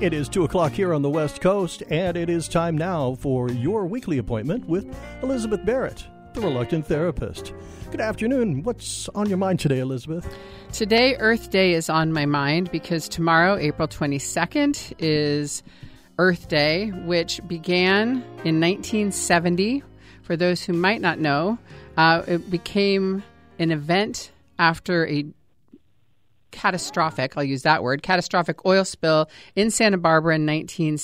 It is 2 o'clock here on the West Coast, and it is time now for your weekly appointment with Elizabeth Barrett, the Reluctant Therapist. Good afternoon. What's on your mind today, Elizabeth? Today, Earth Day is on my mind because tomorrow, April 22nd, is Earth Day, which began in 1970. For those who might not know, it became an event after a catastrophic oil spill in Santa Barbara in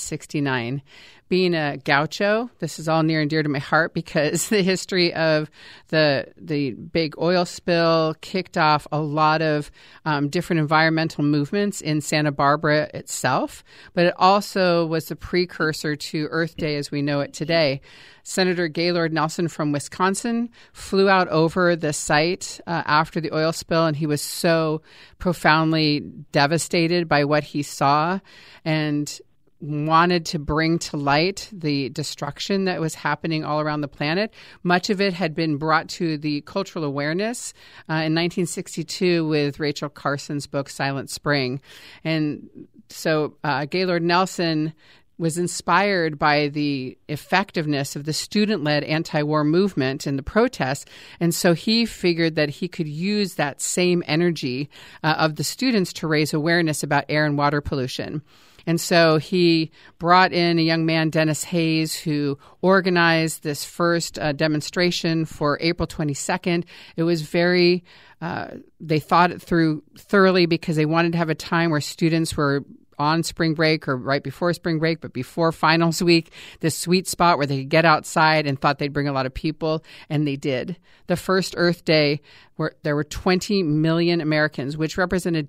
1969. Being a gaucho, this is all near and dear to my heart because the history of the big oil spill kicked off a lot of different environmental movements in Santa Barbara itself, but it also was the precursor to Earth Day as we know it today. Senator Gaylord Nelson from Wisconsin flew out over the site after the oil spill, and he was so profoundly devastated by what he saw and wanted to bring to light the destruction that was happening all around the planet. Much of it had been brought to the cultural awareness in 1962 with Rachel Carson's book, Silent Spring. And so Gaylord Nelson was inspired by the effectiveness of the student-led anti-war movement and the protests. And so he figured that he could use that same energy of the students to raise awareness about air and water pollution. And so he brought in a young man, Dennis Hayes, who organized this first demonstration for April 22nd. It was very, they thought it through thoroughly because they wanted to have a time where students were on spring break or right before spring break, but before finals week, this sweet spot where they could get outside and thought they'd bring a lot of people, and they did. The first Earth Day, there were 20 million Americans, which represented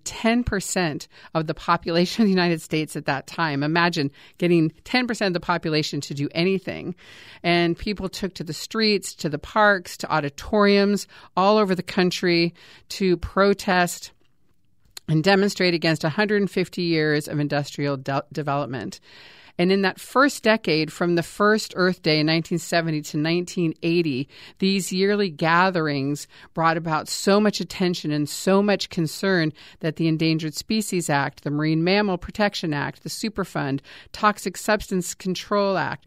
10% of the population of the United States at that time. Imagine getting 10% of the population to do anything. And people took to the streets, to the parks, to auditoriums all over the country to protest and demonstrate against 150 years of industrial development. And in that first decade, from the first Earth Day in 1970 to 1980, these yearly gatherings brought about so much attention and so much concern that the Endangered Species Act, the Marine Mammal Protection Act, the Superfund, Toxic Substance Control Act,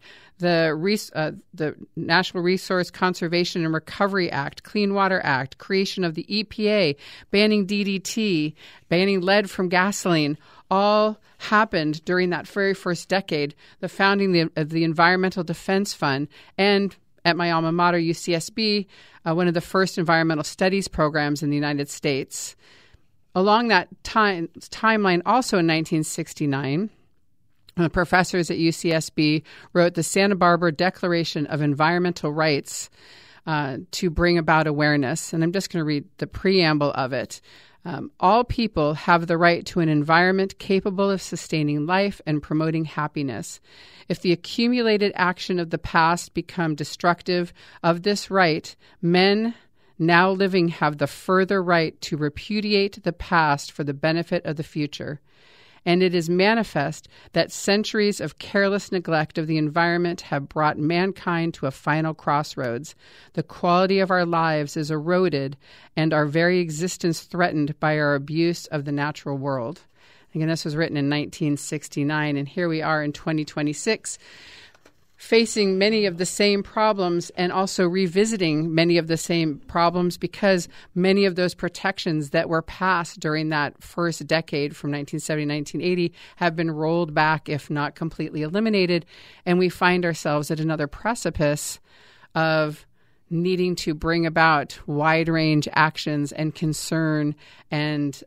the National Resource Conservation and Recovery Act, Clean Water Act, creation of the EPA, banning DDT, banning lead from gasoline, all happened during that very first decade, the founding of the Environmental Defense Fund, and at my alma mater, UCSB, one of the first environmental studies programs in the United States. Along that timeline, also in 1969, the professors at UCSB wrote the Santa Barbara Declaration of Environmental Rights to bring about awareness. And I'm just going to read the preamble of it. All people have the right to an environment capable of sustaining life and promoting happiness. If the accumulated action of the past become destructive of this right, men now living have the further right to repudiate the past for the benefit of the future. And it is manifest that centuries of careless neglect of the environment have brought mankind to a final crossroads. The quality of our lives is eroded and our very existence threatened by our abuse of the natural world. Again, this was written in 1969, and here we are in 2026. Facing many of the same problems and also revisiting many of the same problems because many of those protections that were passed during that first decade from 1970 to 1980 have been rolled back, if not completely eliminated. And we find ourselves at another precipice of needing to bring about wide-range actions and concern and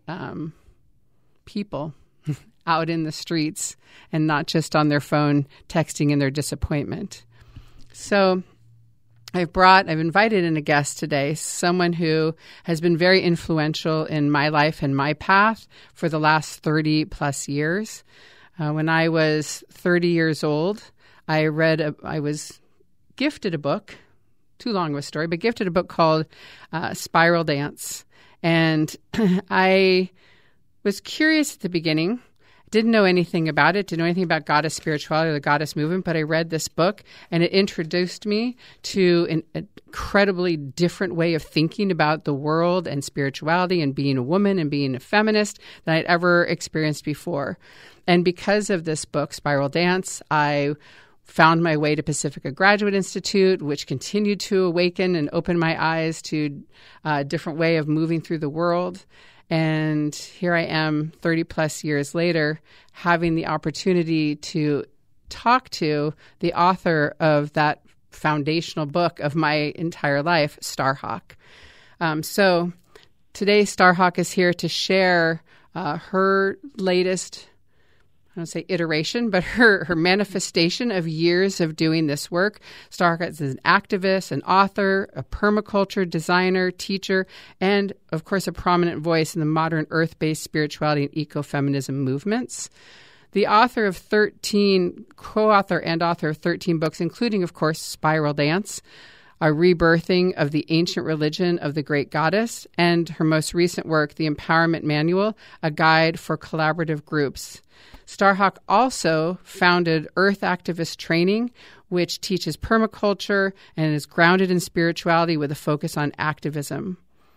people out in the streets and not just on their phone texting in their disappointment. So I've invited in a guest today, someone who has been very influential in my life and my path for the last 30 plus years. When I was 30 years old, I was gifted a book, too long of a story, but gifted a book called Spiral Dance. And I was curious at the beginning didn't know anything about it, didn't know anything about goddess spirituality or the goddess movement, but I read this book and it introduced me to an incredibly different way of thinking about the world and spirituality and being a woman and being a feminist than I'd ever experienced before. And because of this book, Spiral Dance, I found my way to Pacifica Graduate Institute, which continued to awaken and open my eyes to a different way of moving through the world. And here I am 30 plus years later, having the opportunity to talk to the author of that foundational book of my entire life, Starhawk. So today, Starhawk is here to share her latest, I don't say iteration, but her manifestation of years of doing this work. Starhawk is an activist, an author, a permaculture designer, teacher, and, of course, a prominent voice in the modern earth-based spirituality and ecofeminism movements. The author of 13, co-author and author of 13 books, including, of course, Spiral Dance, a rebirthing of the ancient religion of the great goddess, and her most recent work, The Empowerment Manual, a guide for collaborative groups. Starhawk also founded Earth Activist Training, which teaches permaculture and is grounded in spirituality with a focus on activism.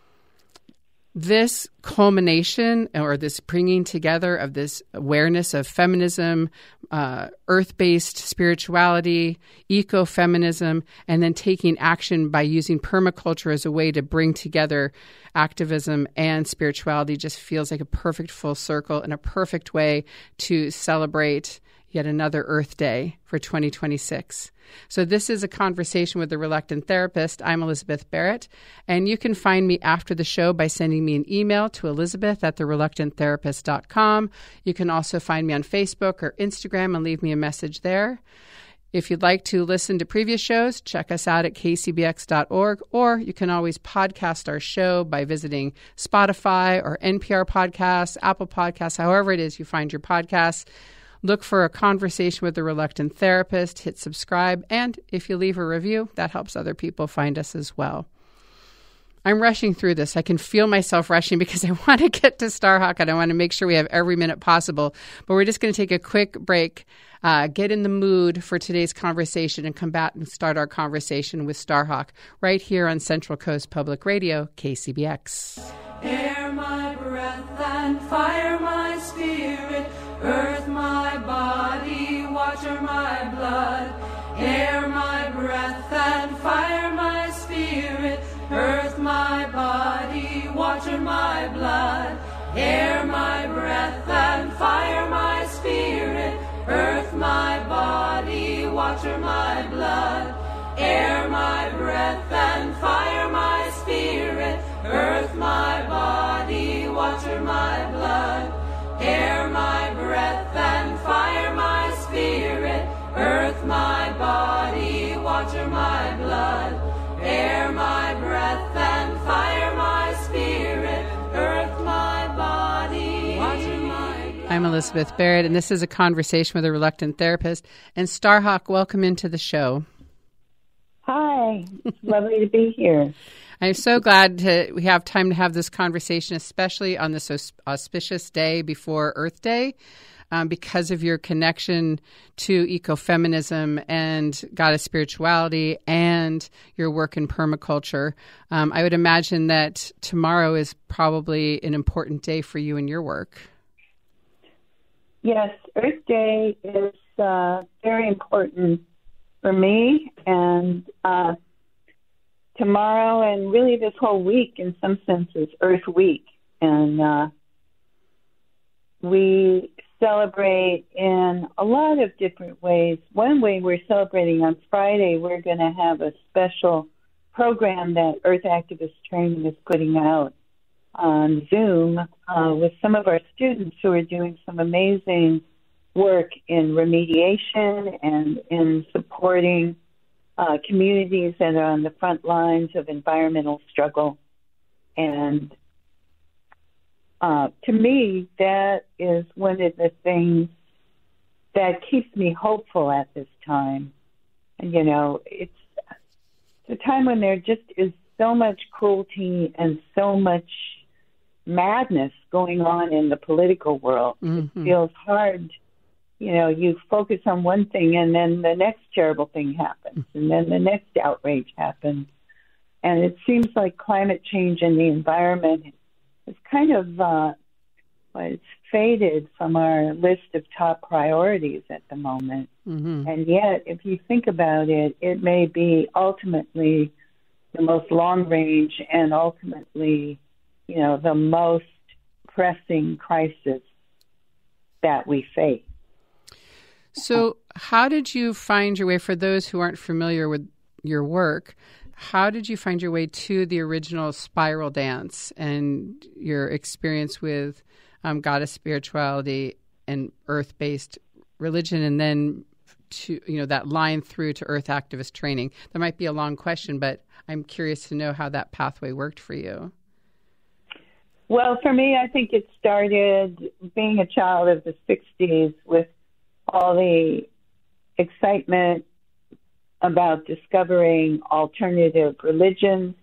This culmination, or this bringing together of this awareness of feminism, earth-based spirituality, ecofeminism, and then taking action by using permaculture as a way to bring together activism and spirituality just feels like a perfect full circle and a perfect way to celebrate yet another Earth Day for 2026. So this is a conversation with the Reluctant Therapist. I'm Elizabeth Barrett, and you can find me after the show by sending me an email to elizabeth@thereluctanttherapist.com. You can also find me on Facebook or Instagram and leave me a message there. If you'd like to listen to previous shows, check us out at kcbx.org, or you can always podcast our show by visiting Spotify or NPR Podcasts, Apple Podcasts, however it is you find your podcasts. Look for A Conversation with the Reluctant Therapist, hit subscribe, and if you leave a review, that helps other people find us as well. I'm rushing through this. I can feel myself rushing because I want to get to Starhawk and I want to make sure we have every minute possible. But we're just going to take a quick break, get in the mood for today's conversation, and come back and start our conversation with Starhawk right here on Central Coast Public Radio, KCBX. Air my breath and fire my spirit, earth my body, water my blood. Air my breath and fire my spirit, earth my body, water my blood. Air my breath and fire my spirit, earth my body, water my blood. Air my breath and fire my spirit, earth my body, water my blood. Air my breath and fire my spirit, earth my body, water my blood. Air my breath and fire my spirit, earth my body, water my blood. I'm Elizabeth Barrett, and this is A Conversation with a Reluctant Therapist. And Starhawk, welcome into the show. Hi, it's lovely to be here. I'm so glad we have time to have this conversation, especially on this auspicious day before Earth Day, because of your connection to ecofeminism and goddess spirituality and your work in permaculture. I would imagine that tomorrow is probably an important day for you and your work. Yes, Earth Day is very important for me, and tomorrow and really this whole week in some sense is Earth Week, and we celebrate in a lot of different ways. One way we're celebrating on Friday, we're going to have a special program that Earth Activist Training is putting out on Zoom with some of our students who are doing some amazing work in remediation and in supporting communities that are on the front lines of environmental struggle. And to me, that is one of the things that keeps me hopeful at this time. And, you know, it's a time when there just is so much cruelty and so much madness going on in the political world. It feels hard. You know, you focus on one thing and then the next terrible thing happens and then the next outrage happens. And it seems like climate change and the environment is kind of, it's faded from our list of top priorities at the moment. And yet, if you think about it, it may be ultimately the most long range and ultimately, you know, the most pressing crisis that we face. So how did you find your way, for those who aren't familiar with your work, how did you find your way to the original spiral dance and your experience with goddess spirituality and earth-based religion, and then to, you know, that line through to earth activist training? That might be a long question, but I'm curious to know how that pathway worked for you. Well, for me, I think it started being a child of the 60s with all the excitement about discovering alternative religions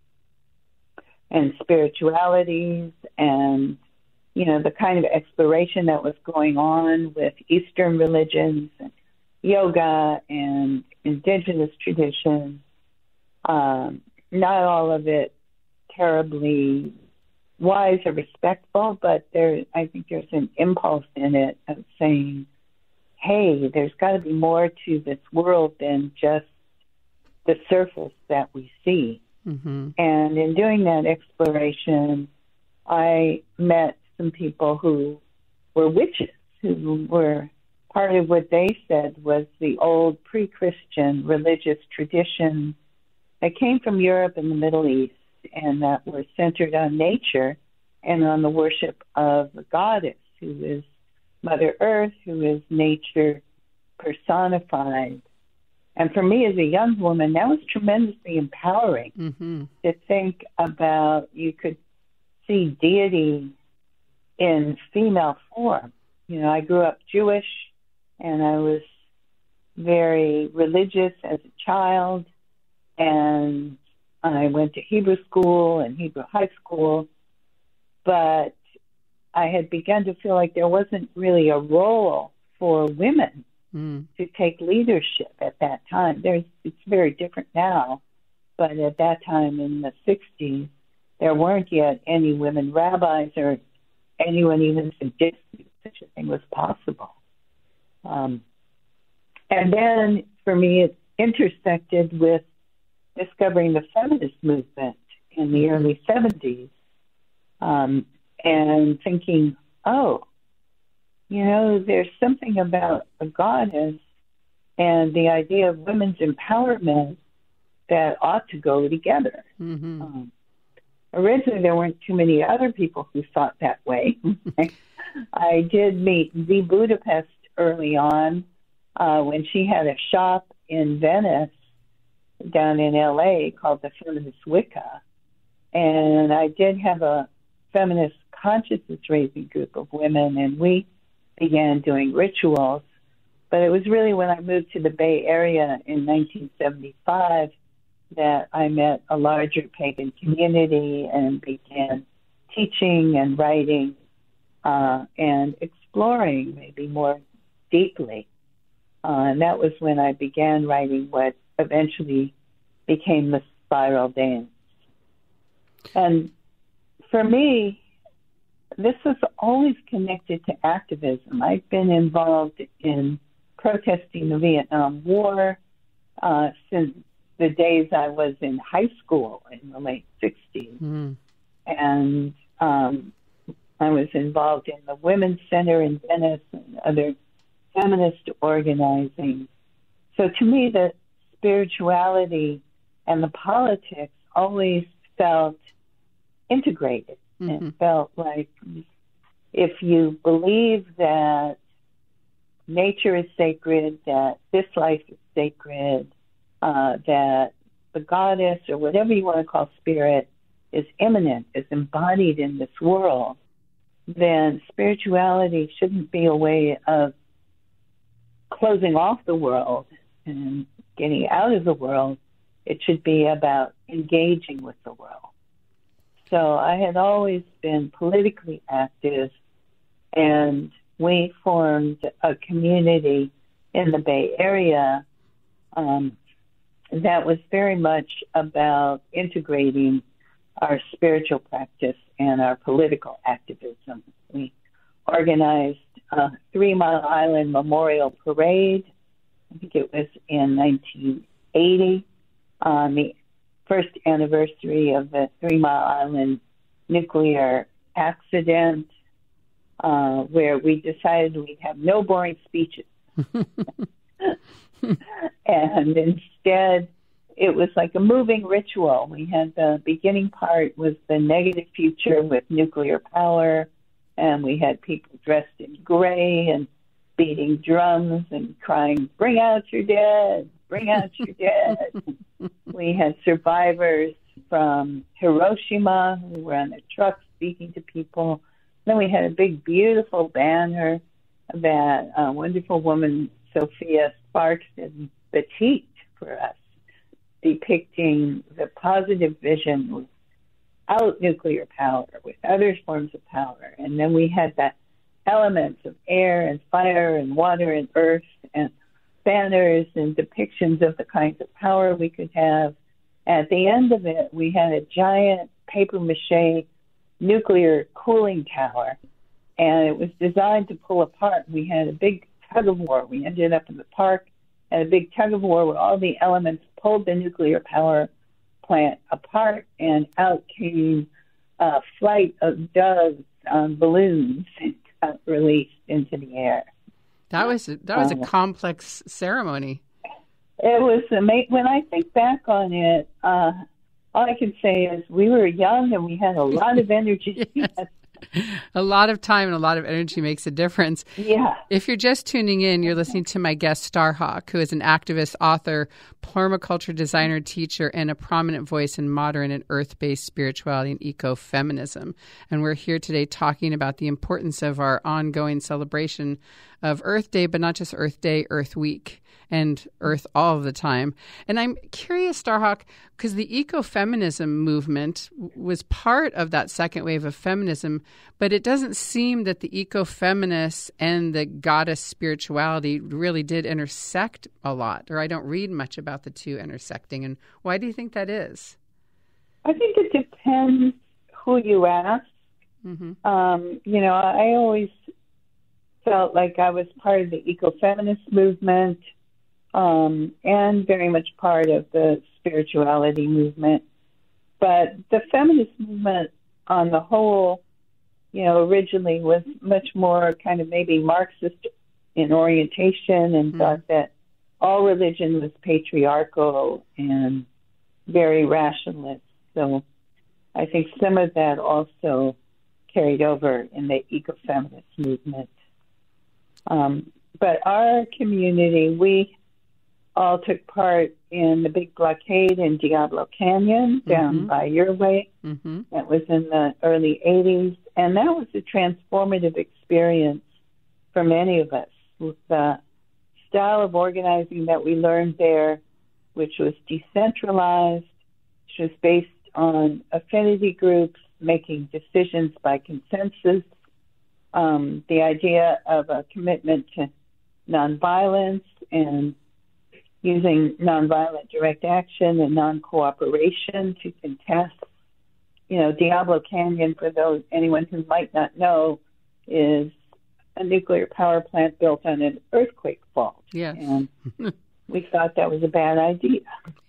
and spiritualities and, you know, the kind of exploration that was going on with Eastern religions and yoga and indigenous traditions. Not all of it terribly wise or respectful, but I think there's an impulse in it of saying, hey, there's got to be more to this world than just the surface that we see. And in doing that exploration, I met some people who were witches, who were part of what they said was the old pre-Christian religious tradition that came from Europe and the Middle East, and that were centered on nature and on the worship of the goddess, who is Mother Earth, who is nature personified. And for me as a young woman, that was tremendously empowering to think about, you could see deity in female form. You know, I grew up Jewish, and I was very religious as a child, and I went to Hebrew school and Hebrew high school, but I had begun to feel like there wasn't really a role for women to take leadership at that time. It's very different now, but at that time in the 60s, there weren't yet any women rabbis or anyone even suggested such a thing was possible. And then for me, it intersected with discovering the feminist movement in the early 70s. And thinking, oh, you know, there's something about a goddess and the idea of women's empowerment that ought to go together. Originally, there weren't too many other people who thought that way. I did meet Z Budapest early on when she had a shop in Venice down in L.A. called the Feminist Wicca. And I did have a feminist consciousness-raising group of women, and we began doing rituals. But it was really when I moved to the Bay Area in 1975 that I met a larger pagan community and began teaching and writing and exploring maybe more deeply. And that was when I began writing what eventually became the Spiral Dance. And for me, this was always connected to activism. I've been involved in protesting the Vietnam War since the days I was in high school in the late 60s. And I was involved in the Women's Center in Venice and other feminist organizing. So to me, the spirituality and the politics always felt integrated. It felt like if you believe that nature is sacred, that this life is sacred, that the goddess or whatever you want to call spirit is immanent, is embodied in this world, then spirituality shouldn't be a way of closing off the world and getting out of the world. It should be about engaging with the world. So I had always been politically active, and we formed a community in the Bay Area that was very much about integrating our spiritual practice and our political activism. We organized a 3 Mile Island Memorial Parade. I think it was in 1980, on the first anniversary of the 3 Mile Island nuclear accident, where we decided we'd have no boring speeches. And instead, it was like a moving ritual. We had the beginning part was the negative future with nuclear power, and we had people dressed in gray and beating drums and crying, "Bring out your dead, bring out your dead." We had survivors from Hiroshima who were on their trucks speaking to people. Then we had a big, beautiful banner that a wonderful woman, Sophia Sparks, had batiqued for us, depicting the positive vision without nuclear power, with other forms of power. And then we had the elements of air and fire and water and earth and banners and depictions of the kinds of power we could have. At the end of it, we had a giant papier-mâché nuclear cooling tower, and it was designed to pull apart. We had a big tug-of-war. We ended up in the park, had a big tug-of-war where all the elements pulled the nuclear power plant apart, and out came a flight of doves on balloons and got released into the air. That was a complex ceremony. It was amazing. When I think back on it, all I can say is we were young and we had a lot of energy. Yes. A lot of time and a lot of energy makes a difference. Yeah. If you're just tuning in, you're listening to my guest, Starhawk, who is an activist, author, permaculture designer, teacher, and a prominent voice in modern and earth-based spirituality and ecofeminism. And we're here today talking about the importance of our ongoing celebration of Earth Day, but not just Earth Day, Earth Week, and Earth all of the time. And I'm curious, Starhawk, because the ecofeminism movement was part of that second wave of feminism, but it doesn't seem that the ecofeminists and the goddess spirituality really did intersect a lot, or I don't read much about the two intersecting. And why do you think that is? I think it depends who you ask. Mm-hmm. I always felt like I was part of the ecofeminist movement, and very much part of the spirituality movement. But the feminist movement on the whole, originally was much more kind of maybe Marxist in orientation and thought that all religion was patriarchal and very rationalist. So I think some of that also carried over in the ecofeminist movement. But our community, we all took part in the big blockade in Diablo Canyon down by your way. Mm-hmm. That was in the early 80s. And that was a transformative experience for many of us. With the style of organizing that we learned there, which was decentralized, which was based on affinity groups, making decisions by consensus, the idea of a commitment to nonviolence and using nonviolent direct action and non-cooperation to contest. Diablo Canyon, for anyone who might not know, is a nuclear power plant built on an earthquake fault. Yes. And we thought that was a bad idea.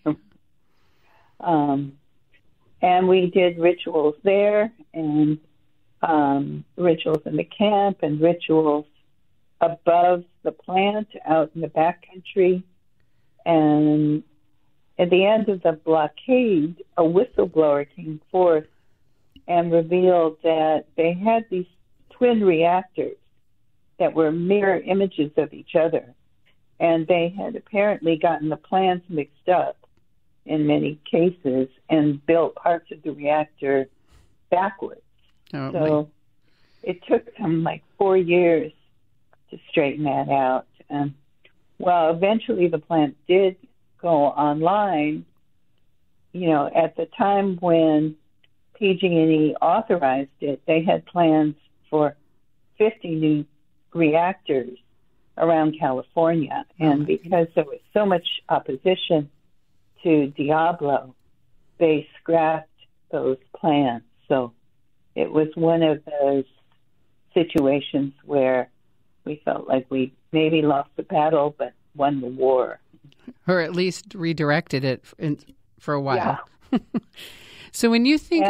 And we did rituals there, and rituals in the camp, and rituals above the plant out in the backcountry. And at the end of the blockade, a whistleblower came forth and revealed that they had these twin reactors that were mirror images of each other. And they had apparently gotten the plans mixed up in many cases and built parts of the reactor backwards. Oh, so it took them like 4 years to straighten that out. And eventually the plant did go online. At the time when PG&E authorized it, they had plans for 50 new reactors around California. And because there was so much opposition to Diablo, they scrapped those plans. So it was one of those situations where we felt like we maybe lost the battle, but won the war. Or at least redirected it for a while. Yeah. So when you think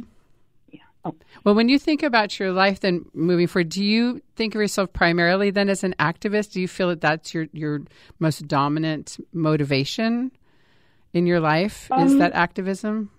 when you think about your life then moving forward, do you think of yourself primarily then as an activist? Do you feel that that's your most dominant motivation in your life, is that activism?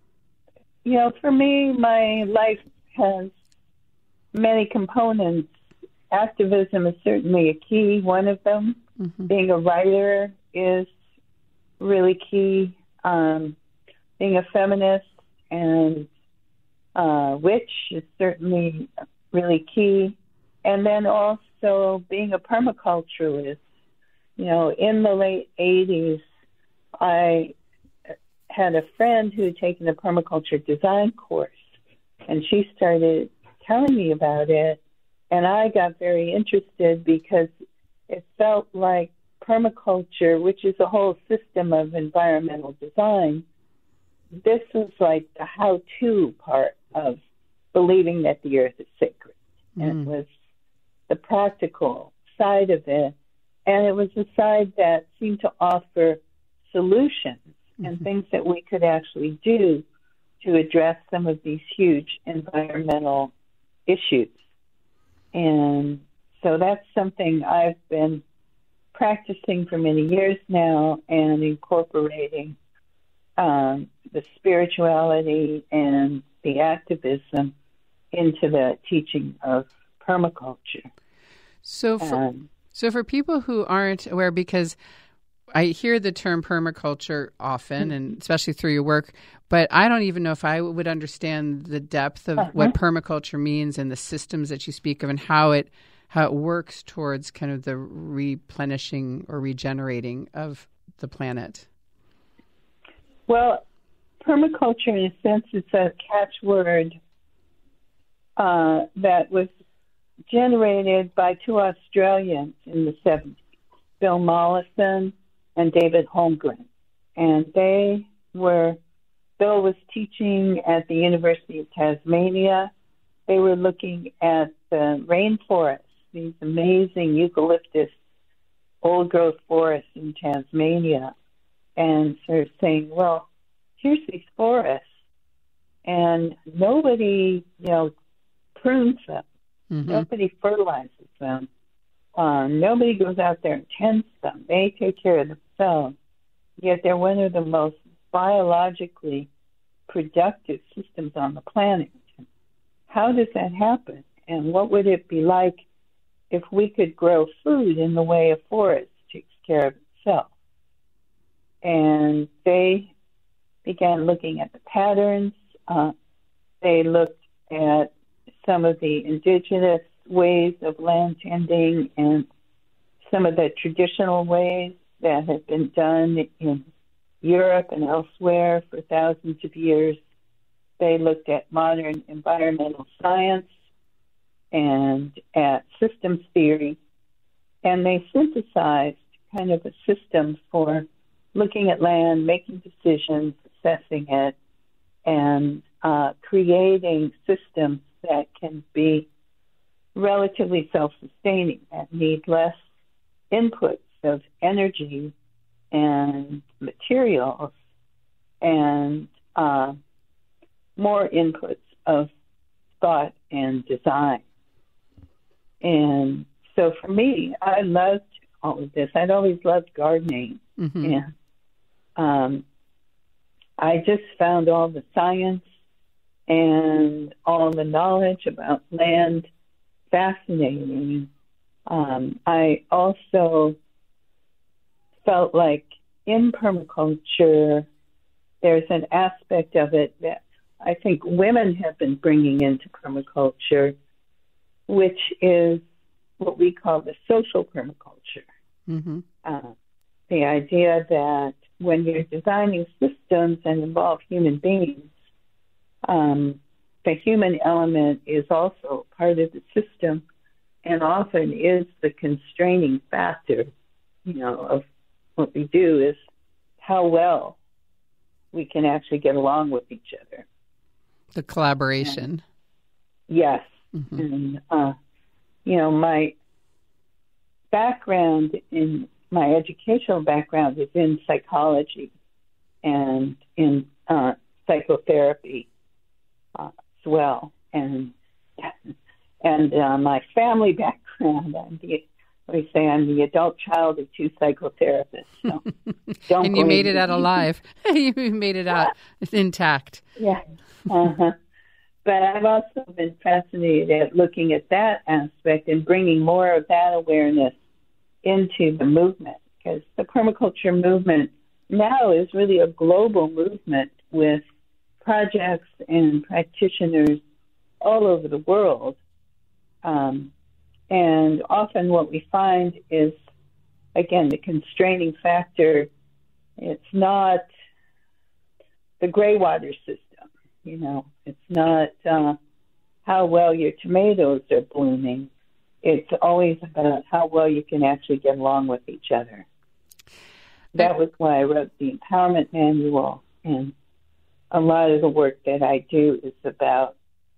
For me, my life has many components. Activism is certainly a key, one of them. Mm-hmm. Being a writer is really key. Being a feminist and witch is certainly really key. And then also being a permaculturalist. In the late 80s, I had a friend who had taken a permaculture design course, and she started telling me about it, and I got very interested because it felt like permaculture, which is a whole system of environmental design, this was like the how-to part of believing that the earth is sacred. And it was the practical side of it, and it was the side that seemed to offer solutions and things that we could actually do to address some of these huge environmental issues. And so that's something I've been practicing for many years now and incorporating the spirituality and the activism into the teaching of permaculture. So for people who aren't aware, because I hear the term permaculture often, and especially through your work, but I don't even know if I would understand the depth of what permaculture means and the systems that you speak of and how it works towards kind of the replenishing or regenerating of the planet. Well, permaculture, in a sense, it's a catchword that was generated by two Australians in the 70s, Bill Mollison and David Holmgren. And Bill was teaching at the University of Tasmania. They were looking at the rainforests, these amazing eucalyptus old-growth forests in Tasmania, and sort of saying, well, here's these forests, and nobody, prunes them. Mm-hmm. Nobody fertilizes them. Nobody goes out there and tends them. They take care of themselves. Yet they're one of the most biologically productive systems on the planet. How does that happen? And what would it be like if we could grow food in the way a forest takes care of itself? And they began looking at the patterns. They looked at some of the indigenous ways of land tending and some of the traditional ways that have been done in Europe and elsewhere for thousands of years. They looked at modern environmental science and at systems theory, and they synthesized kind of a system for looking at land, making decisions, assessing it, and creating systems that can be relatively self-sustaining, that need less inputs of energy and materials and more inputs of thought and design. And so for me, I loved all of this. I'd always loved gardening. Mm-hmm. And I just found all the science and all the knowledge about land fascinating. I also felt like in permaculture, there's an aspect of it that I think women have been bringing into permaculture, which is what we call the social permaculture. Mm-hmm. The idea that when you're designing systems and involve human beings, the human element is also part of the system and often is the constraining factor, of what we do is how well we can actually get along with each other. The collaboration. Yes. Mm-hmm. And, my my educational background is in psychology and in psychotherapy as well. And my family background, I'm the adult child of two psychotherapists. So don't and you made it out alive. You made it out intact. Yeah. Uh-huh. But I've also been fascinated at looking at that aspect and bringing more of that awareness into the movement, because the permaculture movement now is really a global movement with projects and practitioners all over the world. And often what we find is, again, the constraining factor, it's not the gray water system. It's not how well your tomatoes are blooming. It's always about how well you can actually get along with each other. That was why I wrote the Empowerment Manual, and a lot of the work that I do is about,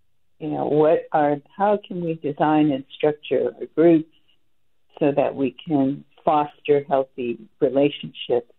how can we design and structure our groups so that we can foster healthy relationships.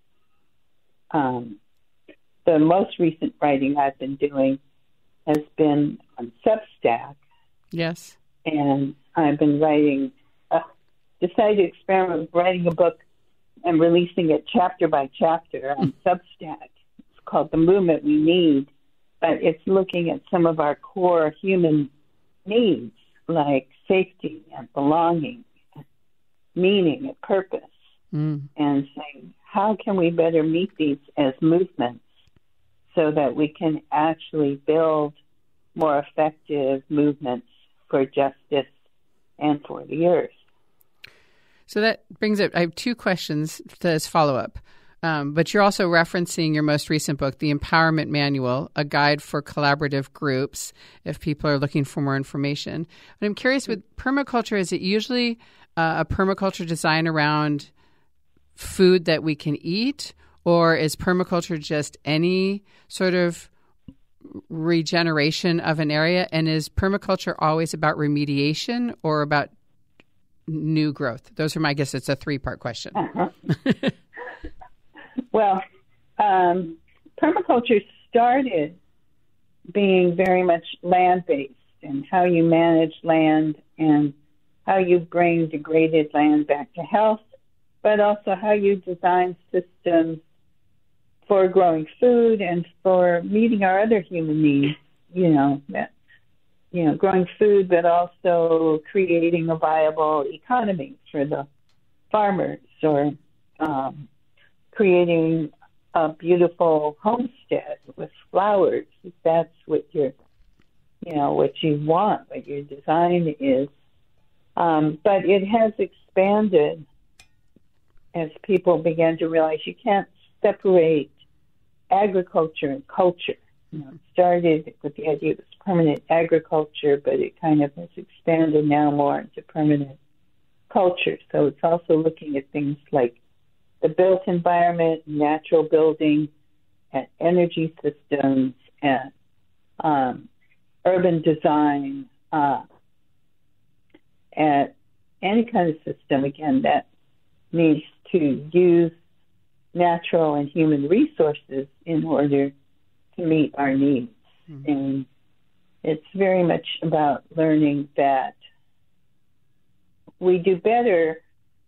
The most recent writing I've been doing has been on Substack. Yes. And I've been decided to experiment with writing a book and releasing it chapter by chapter on Substack. It's called The Movement We Need, but it's looking at some of our core human needs, like safety and belonging, meaning and purpose, and saying, how can we better meet these as movements so that we can actually build more effective movements for justice and for the earth. So that brings up, I have two questions as follow-up. But you're also referencing your most recent book, The Empowerment Manual, a guide for collaborative groups, if people are looking for more information. But I'm curious, with permaculture, is it usually a permaculture design around food that we can eat, or is permaculture just any sort of regeneration of an area? And is permaculture always about remediation or about new growth? Those are I guess it's a three-part question. Uh-huh. Well, permaculture started being very much land-based, and how you manage land and how you bring degraded land back to health, but also how you design systems for growing food and for meeting our other human needs, growing food, but also creating a viable economy for the farmers, or creating a beautiful homestead with flowers, if that's what what you want, what your design is. But it has expanded as people began to realize you can't separate agriculture and culture. It started with the idea it was permanent agriculture, but it kind of has expanded now more into permanent culture. So it's also looking at things like the built environment, natural building, and energy systems, and urban design, and any kind of system, again, that needs to use natural and human resources in order to meet our needs. Mm-hmm. And it's very much about learning that we do better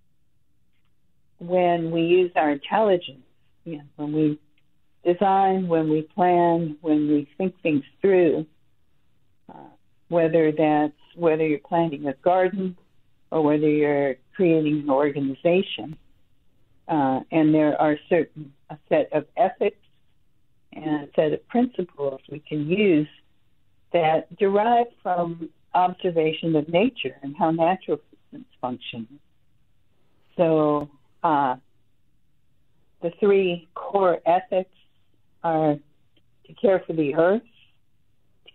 when we use our intelligence, when we design, when we plan, when we think things through, whether you're planting a garden or whether you're creating an organization. And there are a set of ethics and a set of principles we can use that derive from observation of nature and how natural systems function. So the three core ethics are to care for the earth,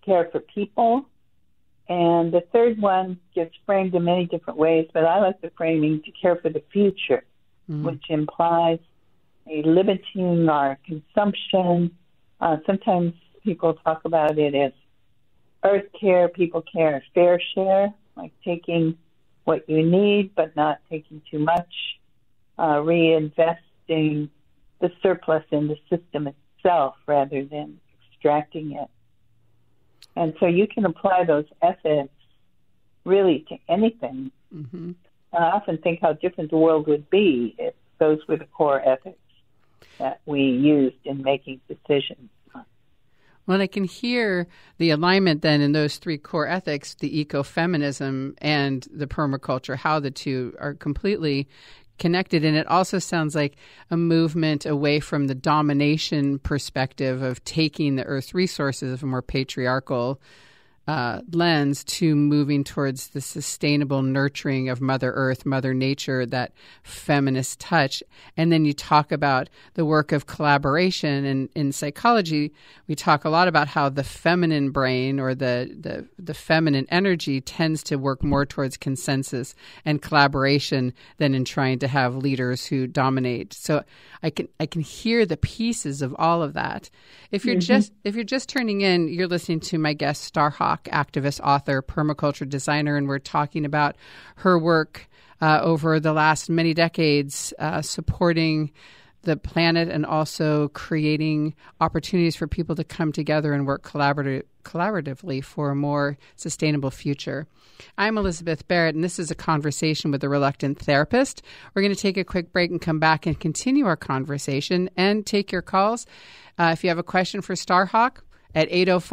care for people. And the third one gets framed in many different ways, but I like the framing to care for the future, which implies a limiting our consumption. Sometimes people talk about it as earth care, people care, a fair share, like taking what you need but not taking too much, reinvesting the surplus in the system itself rather than extracting it. And so you can apply those ethics really to anything. Mm-hmm. I often think how different the world would be if those were the core ethics that we used in making decisions. Well, I can hear the alignment then in those three core ethics, the ecofeminism and the permaculture, how the two are completely connected. And it also sounds like a movement away from the domination perspective of taking the Earth's resources of a more patriarchal lens to moving towards the sustainable nurturing of Mother Earth, Mother Nature, that feminist touch. And then you talk about the work of collaboration. And in psychology, we talk a lot about how the feminine brain or the feminine energy tends to work more towards consensus and collaboration than in trying to have leaders who dominate. So I can hear the pieces of all of that. If you're just turning in, you're listening to my guest Starhawk, activist, author, permaculture designer, and we're talking about her work over the last many decades supporting the planet and also creating opportunities for people to come together and work collaboratively for a more sustainable future. I'm Elizabeth Barrett, and this is a conversation with the Reluctant Therapist. We're going to take a quick break and come back and continue our conversation and take your calls. If you have a question for Starhawk, at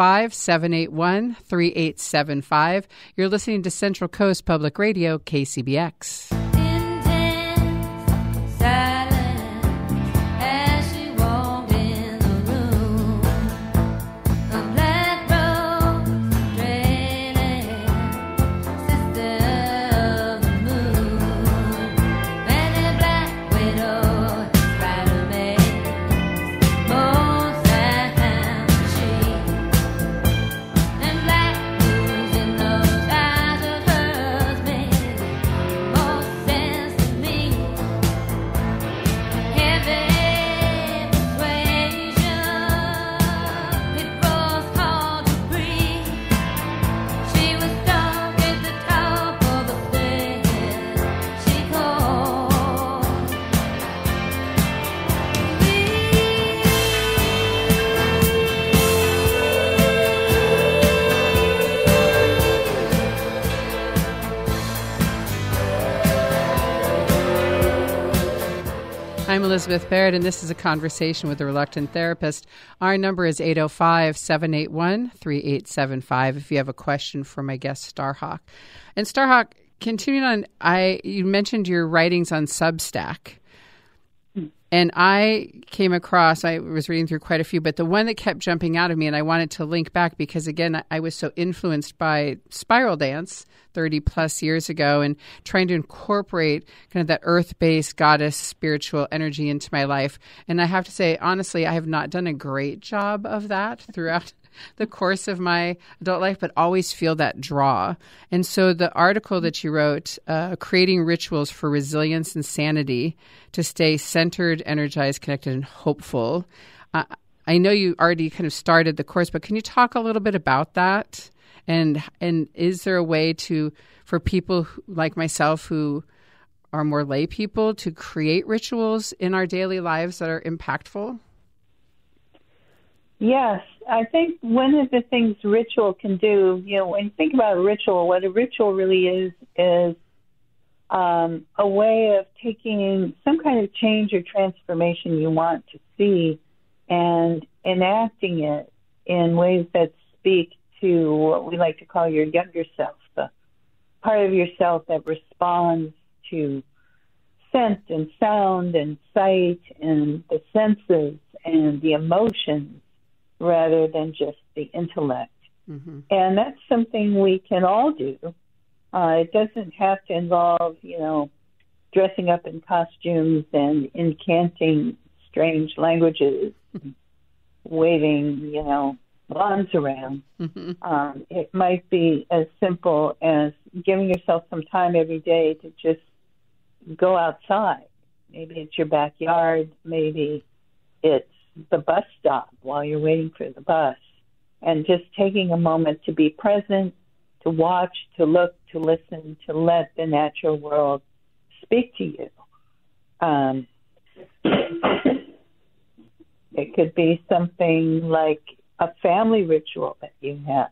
805-781-3875. You're listening to Central Coast Public Radio, KCBX. I'm Elizabeth Barrett, and this is a conversation with the Reluctant Therapist. Our number is 805-781-3875 if you have a question for my guest, Starhawk. And Starhawk, continuing on, you mentioned your writings on Substack. And I came across, I was reading through quite a few, but the one that kept jumping out of me, and I wanted to link back because, again, I was so influenced by spiral dance 30 plus years ago and trying to incorporate kind of that earth-based goddess spiritual energy into my life. And I have to say, honestly, I have not done a great job of that throughout the course of my adult life, but always feel that draw. And so the article that you wrote, Creating Rituals for Resilience and Sanity to Stay Centered, Energized, Connected, and Hopeful. I know you already kind of started the course, but can you talk a little bit about that? And is there a way for people like myself who are more lay people to create rituals in our daily lives that are impactful? Yes, I think one of the things ritual can do, when you think about a ritual, what a ritual really is a way of taking some kind of change or transformation you want to see and enacting it in ways that speak to what we like to call your younger self, the part of yourself that responds to scent and sound and sight and the senses and the emotions rather than just the intellect. Mm-hmm. And that's something we can all do. It doesn't have to involve, dressing up in costumes and incanting strange languages, waving, bonds around. Mm-hmm. It might be as simple as giving yourself some time every day to just go outside. Maybe it's your backyard. Maybe it's the bus stop while you're waiting for the bus. And just taking a moment to be present, to watch, to look, to listen, to let the natural world speak to you. It could be something like a family ritual that you have.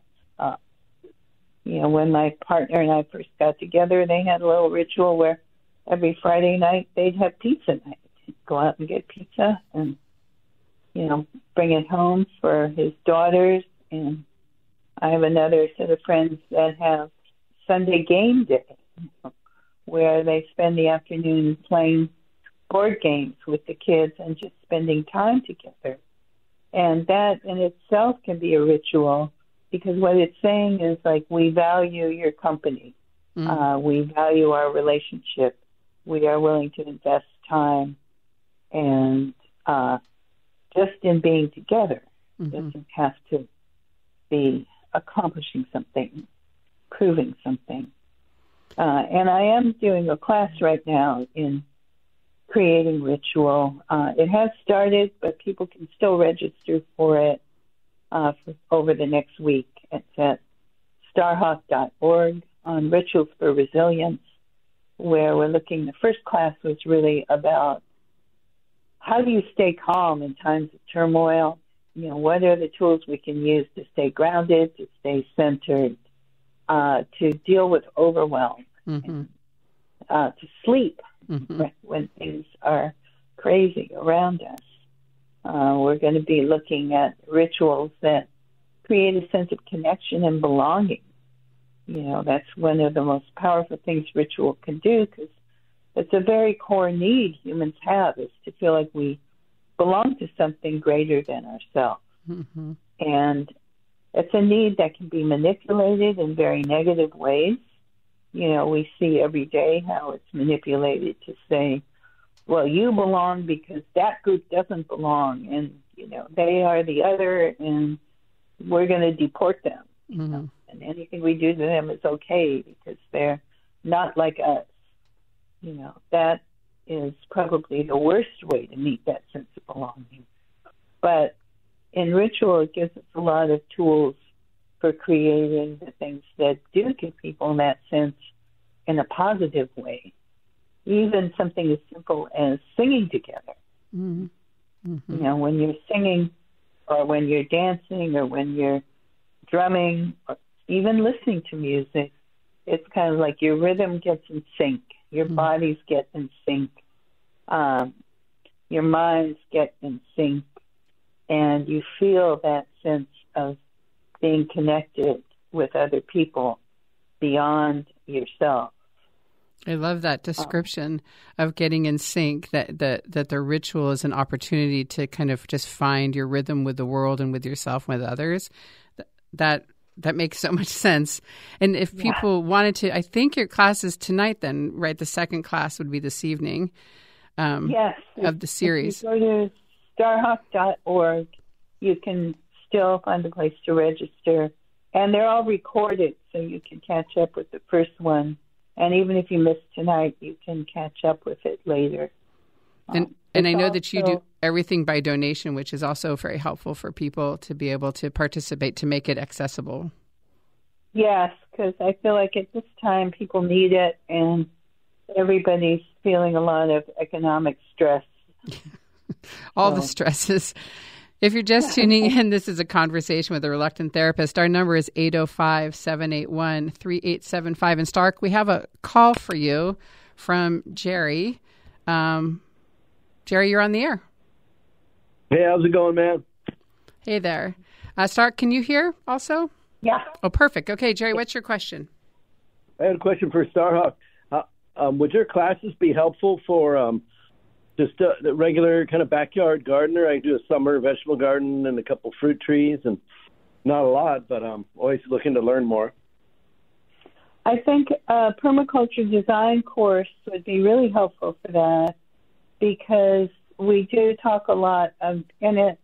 When my partner and I first got together, they had a little ritual where every Friday night they'd have pizza night. He'd go out and get pizza and, bring it home for his daughters. And I have another set of friends that have Sunday game day, where they spend the afternoon playing board games with the kids and just spending time together. And that in itself can be a ritual, because what it's saying is like, we value your company. We value our relationship. We are willing to invest time and just in being together. Doesn't have to be accomplishing something, proving something. And I am doing a class right now in creating ritual. It has started, but people can still register for it over the next week. It's at starhawk.org on Rituals for Resilience, where we're looking, the first class was really about how do you stay calm in times of turmoil? What are the tools we can use to stay grounded, to stay centered, to deal with overwhelm, and, to sleep when things are crazy around us. We're going to be looking at rituals that create a sense of connection and belonging. That's one of the most powerful things ritual can do, because it's a very core need humans have, is to feel like we belong to something greater than ourselves. And it's a need that can be manipulated in very negative ways. We see every day how it's manipulated to say, well, you belong because that group doesn't belong, and, they are the other, and we're going to deport them. And anything we do to them is okay because they're not like us. That is probably the worst way to meet that sense of belonging. But in ritual, it gives us a lot of tools for creating the things that do give people that sense in a positive way. Even something as simple as singing together. When you're singing, or when you're dancing, or when you're drumming, or even listening to music, it's kind of like your rhythm gets in sync. Your bodies get in sync. Your minds get in sync. And you feel that sense of being connected with other people beyond yourself. I love that description of getting in sync, that the ritual is an opportunity to kind of just find your rhythm with the world and with yourself and with others. That makes so much sense. And if people wanted to, I think your class is tonight then, right? The second class would be this evening of the series. If you go to starhawk.org, you can still find a place to register. And they're all recorded, so you can catch up with the first one. And even if you miss tonight, you can catch up with it later. And I know that you do everything by donation, which is also very helpful for people to be able to participate, to make it accessible. Yes, because I feel like at this time people need it, and everybody's feeling a lot of economic stress. All the stresses. If you're just tuning in, this is a conversation with a reluctant therapist. Our number is 805-781-3875. And Stark, we have a call for you from Jerry. Jerry, you're on the air. Hey, how's it going, man? Hey there. Stark, can you hear also? Yeah. Oh, perfect. Okay, Jerry, what's your question? I had a question for Starhawk. Would your classes be helpful for just the regular kind of backyard gardener? I do a summer vegetable garden and a couple fruit trees, and not a lot, but I'm always looking to learn more. I think a permaculture design course would be really helpful for that, because we do talk a lot in it.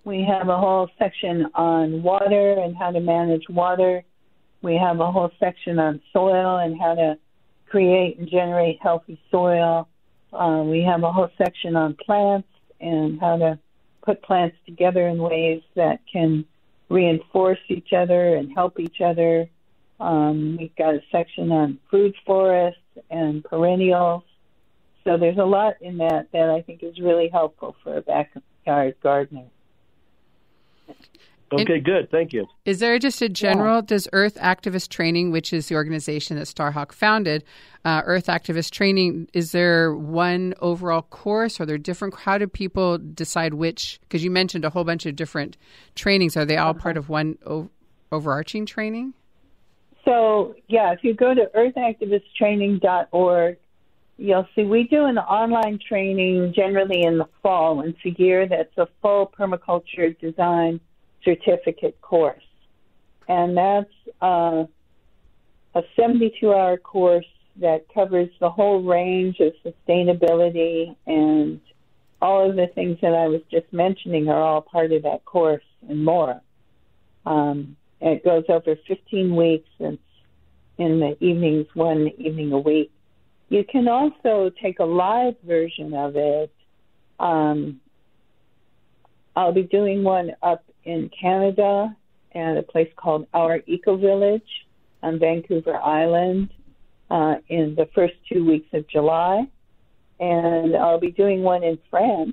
We have a whole section on water and how to manage water. We have a whole section on soil and how to create and generate healthy soil. We have a whole section on plants and how to put plants together in ways that can reinforce each other and help each other. We've got a section on food forests and perennials. So there's a lot in that I think is really helpful for a backyard gardener. Okay, good. Thank you. Is there just a general, does Earth Activist Training, which is the organization that Starhawk founded, Earth Activist Training, is there one overall course? Are there different, how do people decide which, because you mentioned a whole bunch of different trainings. Are they all part of one overarching training? So, yeah, if you go to earthactivisttraining.org, you'll see we do an online training generally in the fall once a year. That's a full permaculture design certificate course. And that's a 72-hour course that covers the whole range of sustainability, and all of the things that I was just mentioning are all part of that course and more. It goes over 15 weeks, and in the evenings, one evening a week. You can also take a live version of it. I'll be doing one up in Canada at a place called Our Eco Village on Vancouver Island in the first 2 weeks of July. And I'll be doing one in France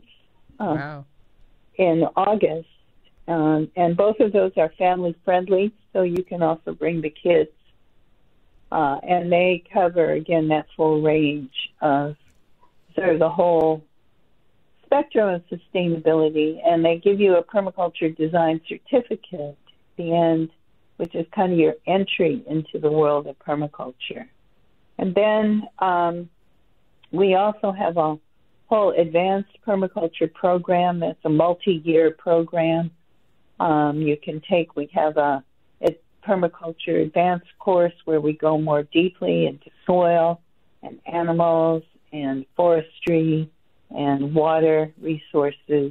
in August. And both of those are family friendly, so you can also bring the kids. And they cover, again, that full range of sort of the whole spectrum of sustainability. And they give you a permaculture design certificate at the end, which is kind of your entry into the world of permaculture. And then we also have a whole advanced permaculture program that's a multi-year program. You can take, we have a permaculture advanced course where we go more deeply into soil and animals and forestry and water resources.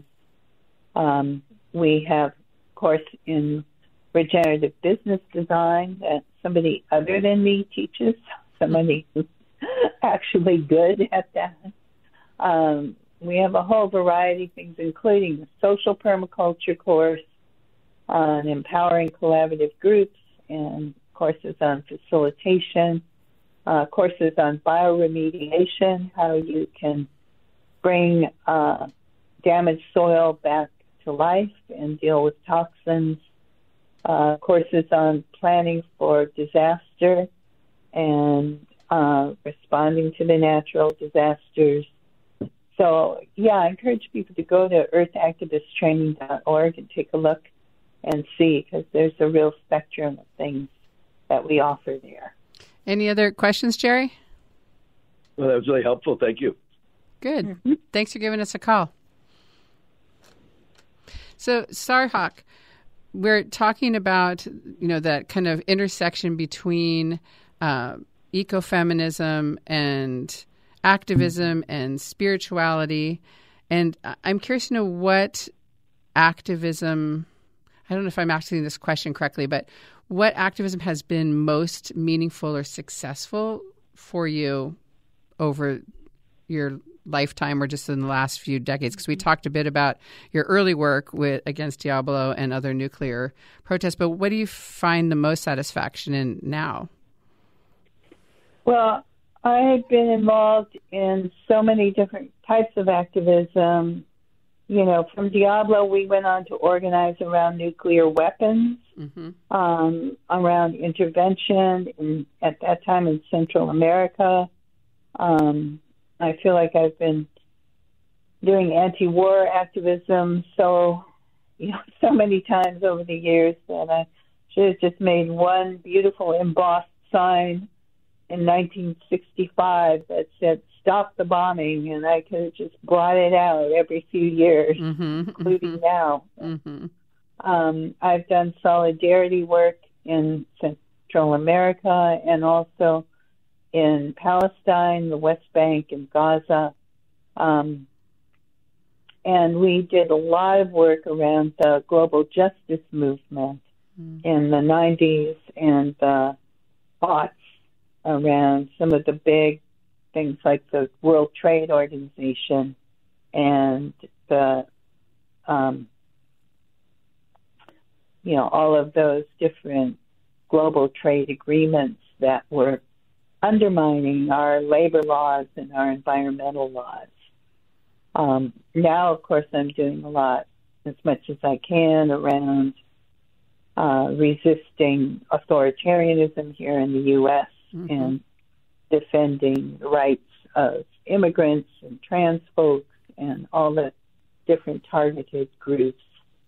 We have a course in regenerative business design that somebody other than me teaches, somebody who's actually good at that. We have a whole variety of things, including the social permaculture course, on empowering collaborative groups, and courses on facilitation, courses on bioremediation, how you can bring damaged soil back to life and deal with toxins, courses on planning for disaster and responding to the natural disasters. So, yeah, I encourage people to go to earthactivisttraining.org and take a look and see, because there's a real spectrum of things that we offer there. Any other questions, Jerry? Well, that was really helpful. Thank you. Good. Mm-hmm. Thanks for giving us a call. So, Starhawk, we're talking about, that kind of intersection between ecofeminism and activism and spirituality. And I'm curious to know what activism, I don't know if I'm asking this question correctly, but what activism has been most meaningful or successful for you over your lifetime or just in the last few decades? Because we talked a bit about your early work against Diablo and other nuclear protests, but what do you find the most satisfaction in now? Well, I've been involved in so many different types of activism. From Diablo, we went on to organize around nuclear weapons, around intervention at that time in Central America. I feel like I've been doing anti-war activism so many times over the years that I should have just made one beautiful embossed sign in 1965 that said, "Stop the bombing," and I could have just brought it out every few years, including now. I've done solidarity work in Central America and also in Palestine, the West Bank, and Gaza. and we did a lot of work around the global justice movement in the 90s and the aughts around some of the big things like the World Trade Organization and the, all of those different global trade agreements that were undermining our labor laws and our environmental laws. Now, of course, I'm doing a lot, as much as I can, around resisting authoritarianism here in the U.S. and defending the rights of immigrants and trans folks and all the different targeted groups.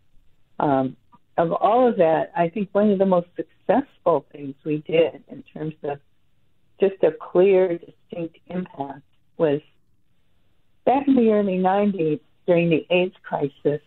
Of all of that, I think one of the most successful things we did in terms of just a clear, distinct impact was back in the early 90s during the AIDS crisis.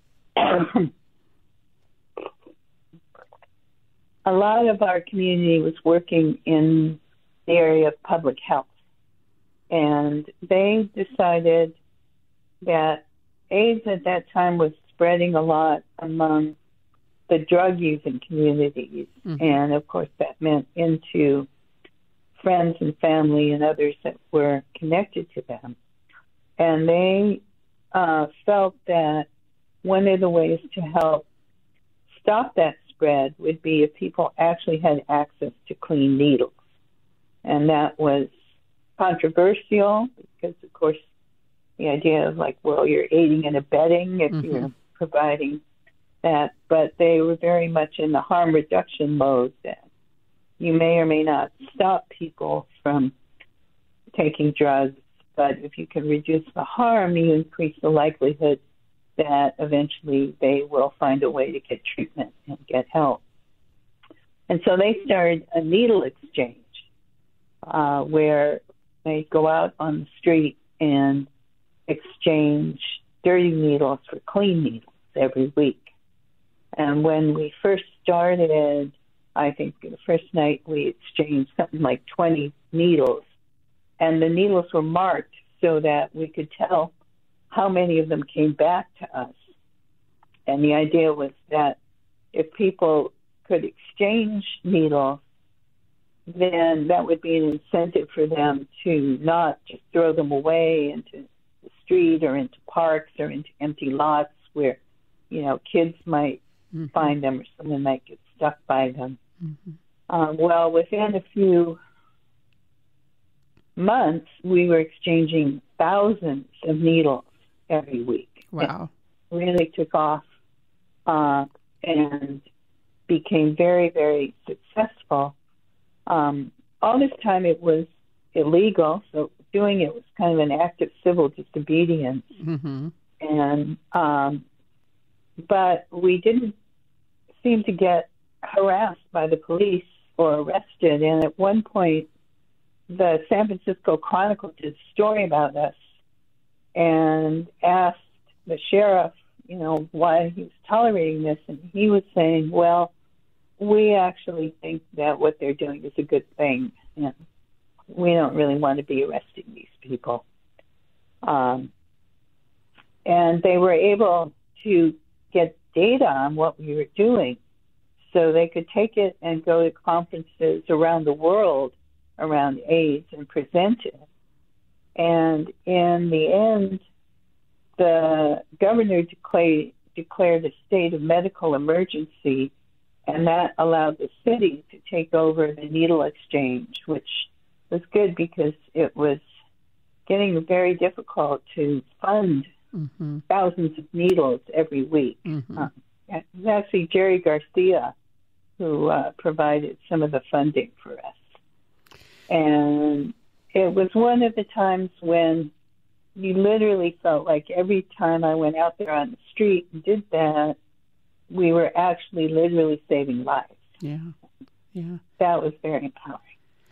A lot of our community was working in the area of public health, and they decided that AIDS at that time was spreading a lot among the drug-using communities, and of course that meant into friends and family and others that were connected to them. And they felt that one of the ways to help stop that spread would be if people actually had access to clean needles. And that was controversial because, of course, the idea of like, well, you're aiding and abetting if you're providing that. But they were very much in the harm reduction mode that you may or may not stop people from taking drugs, but if you can reduce the harm, you increase the likelihood that eventually they will find a way to get treatment and get help. And so they started a needle exchange where they go out on the street and exchange dirty needles for clean needles every week. And when we first started, I think the first night we exchanged something like 20 needles, and the needles were marked so that we could tell how many of them came back to us. And the idea was that if people could exchange needles, then that would be an incentive for them to not just throw them away into the street or into parks or into empty lots where, kids might find them or someone might get stuck by them. Well, within a few months, we were exchanging thousands of needles every week. Wow. It really took off and became very, very successful. All this time it was illegal, so doing it was kind of an act of civil disobedience. And but we didn't seem to get harassed by the police or arrested. And at one point, the San Francisco Chronicle did a story about us and asked the sheriff, why he was tolerating this. And he was saying, well, we actually think that what they're doing is a good thing. And we don't really want to be arresting these people. And they were able to get data on what we were doing so they could take it and go to conferences around the world around AIDS and present it. And in the end, the governor declared a state of medical emergency, and that allowed the city to take over the needle exchange, which was good because it was getting very difficult to fund thousands of needles every week. It was actually Jerry Garcia who provided some of the funding for us. And it was one of the times when you literally felt like every time I went out there on the street and did that, we were actually literally saving lives. Yeah. That was very empowering.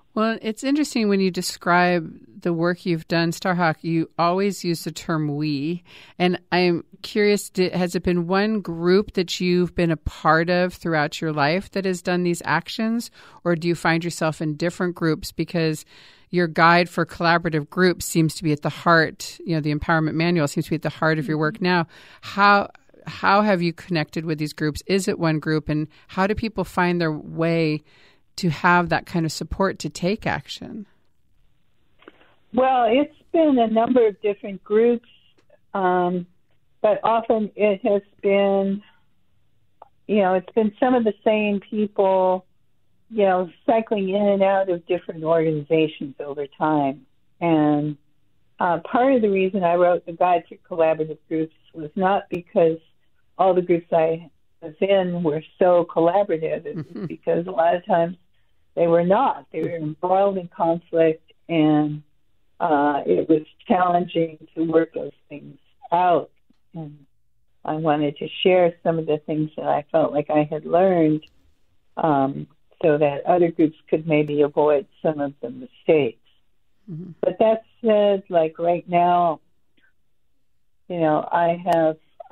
Well, it's interesting when you describe the work you've done, Starhawk, you always use the term we. And I'm curious, has it been one group that you've been a part of throughout your life that has done these actions? Or do you find yourself in different groups? Because your guide for collaborative groups seems to be at the heart, the Empowerment Manual seems to be at the heart of your work now. How have you connected with these groups? Is it one group? And how do people find their way to have that kind of support to take action? Well, it's been a number of different groups, but often it has been, it's been some of the same people, cycling in and out of different organizations over time. And part of the reason I wrote the Guide to Collaborative Groups was not because all the groups I was in were so collaborative. It was because a lot of times they were not. They were embroiled in conflict, and it was challenging to work those things out. And I wanted to share some of the things that I felt like I had learned so that other groups could maybe avoid some of the mistakes. Mm-hmm. But that said, like right now, I have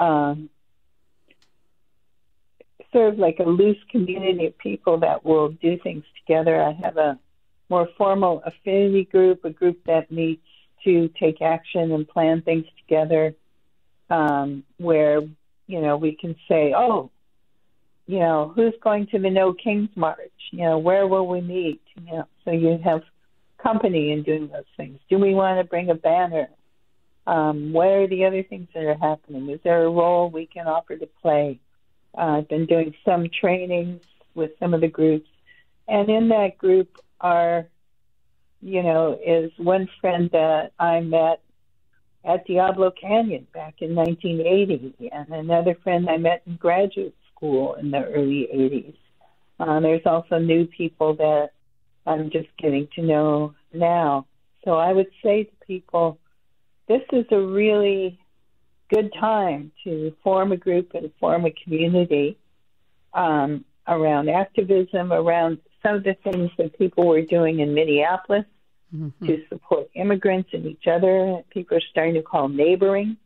sort of like a loose community of people that will do things together. I have a more formal affinity group, a group that meets to take action and plan things together, where, we can say, who's going to the No Kings March? Where will we meet? So you have company in doing those things. Do we want to bring a banner? What are the other things that are happening? Is there a role we can offer to play? I've been doing some trainings with some of the groups. And in that group is one friend that I met at Diablo Canyon back in 1980, and another friend I met in graduate school in the early 80s. There's also new people that I'm just getting to know now. So I would say to people, this is a really good time to form a group and form a community around activism, around some of the things that people were doing in Minneapolis to support immigrants and each other. People are starting to call neighboring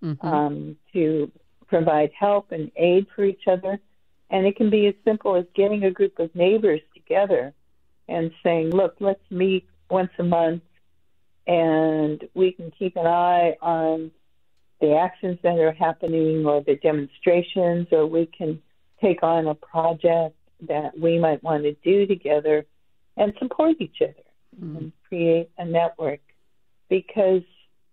to provide help and aid for each other. And it can be as simple as getting a group of neighbors together and saying, look, let's meet once a month and we can keep an eye on the actions that are happening or the demonstrations, or we can take on a project that we might want to do together and support each other and create a network, because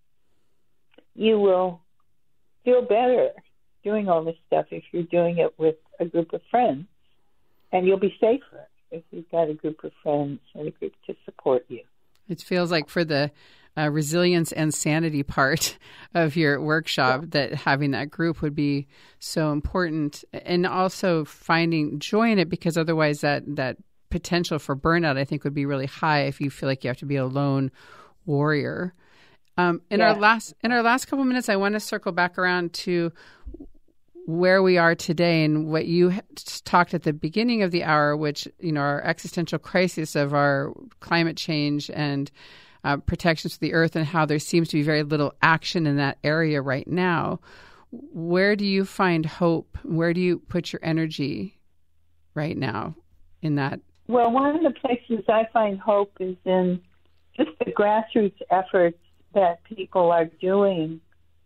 you will feel better doing all this stuff if you're doing it with a group of friends, and you'll be safer if you've got a group of friends and a group to support you. It feels like for the resilience and sanity part of your workshop that having that group would be so important, and also finding joy in it, because otherwise that potential for burnout, I think, would be really high if you feel like you have to be a lone warrior. In our last couple of minutes, I want to circle back around to where we are today and what you talked at the beginning of the hour, which, our existential crisis of our climate change and protections of the earth, and how there seems to be very little action in that area right now. Where do you find hope? Where do you put your energy right now in that? Well, one of the places I find hope is in just the grassroots efforts that people are doing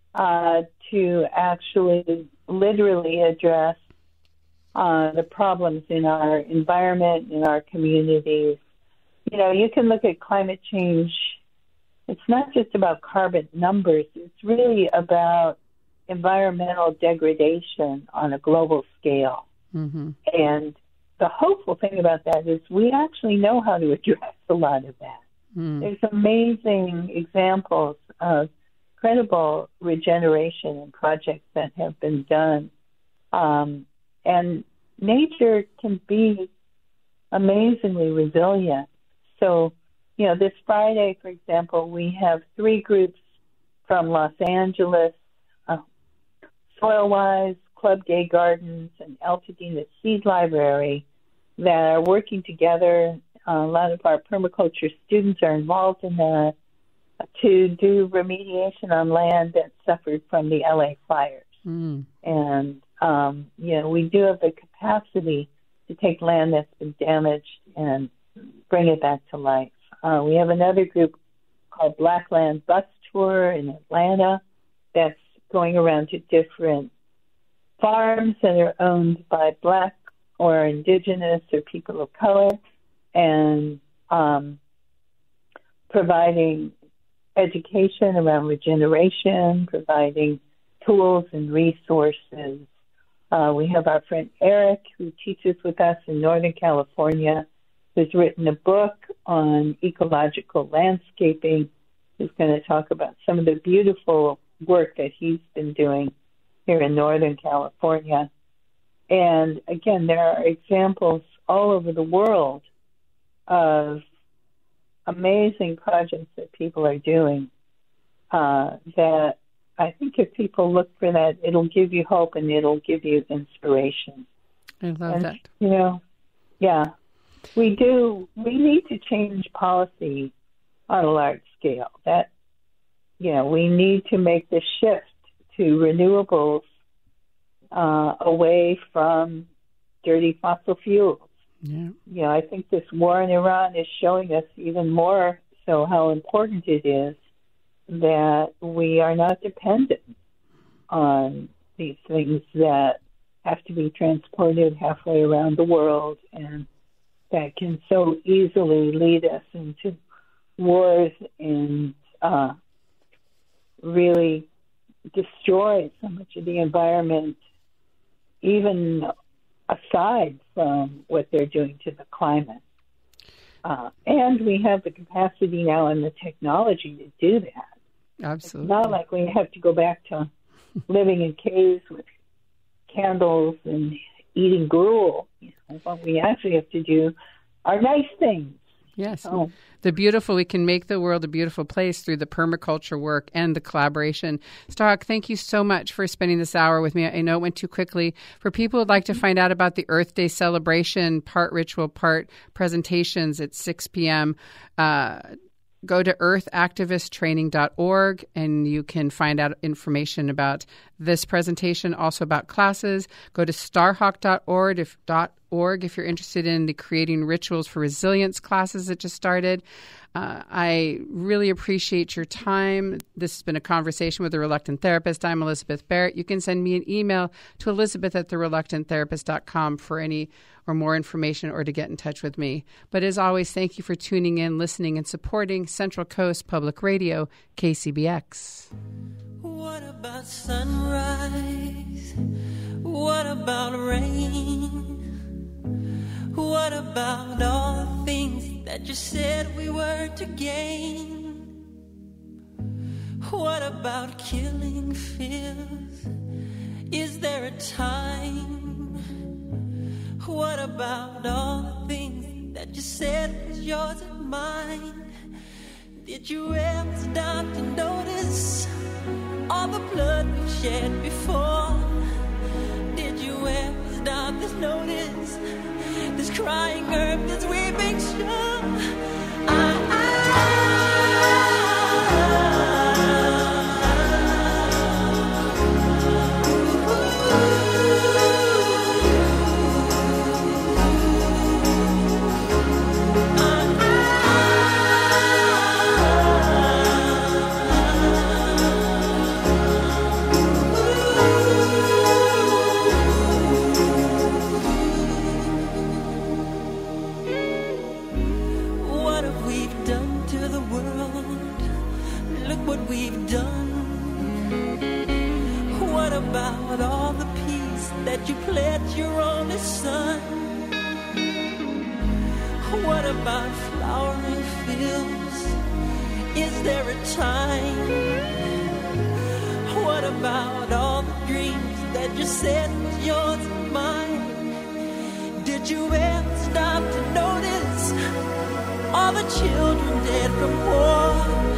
to actually literally address the problems in our environment, in our communities. You can look at climate change. It's not just about carbon numbers. It's really about environmental degradation on a global scale. Mm-hmm. And the hopeful thing about that is we actually know how to address a lot of that. There's amazing examples of credible regeneration and projects that have been done. And nature can be amazingly resilient. So, this Friday, for example, we have 3 groups from Los Angeles, Soilwise, Club Gay Gardens, and Altadena Seed Library that are working together A lot of our permaculture students are involved in that to do remediation on land that suffered from the LA fires. And, we do have the capacity to take land that's been damaged and bring it back to life. We have another group called Blackland Bus Tour in Atlanta that's going around to different farms that are owned by Black or Indigenous or people of color, and providing education around regeneration, providing tools and resources. We have our friend Eric, who teaches with us in Northern California, who's written a book on ecological landscaping, who's going to talk about some of the beautiful work that he's been doing here in Northern California. And again, there are examples all over the world of amazing projects that people are doing that I think if people look for that, it'll give you hope and it'll give you inspiration. I love that. We need to change policy on a large scale. That, we need to make the shift to renewables away from dirty fossil fuels. Yeah. I think this war in Iran is showing us even more so how important it is that we are not dependent on these things that have to be transported halfway around the world and that can so easily lead us into wars and really destroy so much of the environment, even aside from what they're doing to the climate. And we have the capacity now and the technology to do that. Absolutely. It's not like we have to go back to living in caves with candles and eating gruel. What we actually have to do are nice things. Yes. We can make the world a beautiful place through the permaculture work and the collaboration. Starhawk, thank you so much for spending this hour with me. I know it went too quickly. For people who would like to find out about the Earth Day celebration, part ritual, part presentations at 6 p.m., go to earthactivisttraining.org and you can find out information about this presentation, also about classes. Go to starhawk.org if you're interested in the Creating Rituals for Resilience classes that just started. I really appreciate your time. This has been a conversation with a Reluctant Therapist. I'm Elizabeth Barrett. You can send me an email to elizabeth@thereluctanttherapist.com for any or more information or to get in touch with me. But as always, thank you for tuning in, listening, and supporting Central Coast Public Radio, KCBX. What about sunrise? What about rain? What about all the things that you said we were to gain? What about killing fears? Is there a time? What about all the things that you said was yours and mine? Did you ever stop to notice all the blood we've shed before? Did you ever stop to notice this crying earth, this weeping shore? That you pledged your only son? What about flowering fields? Is there a time? What about all the dreams that you said was yours and mine? Did you ever stop to notice all the children dead from war?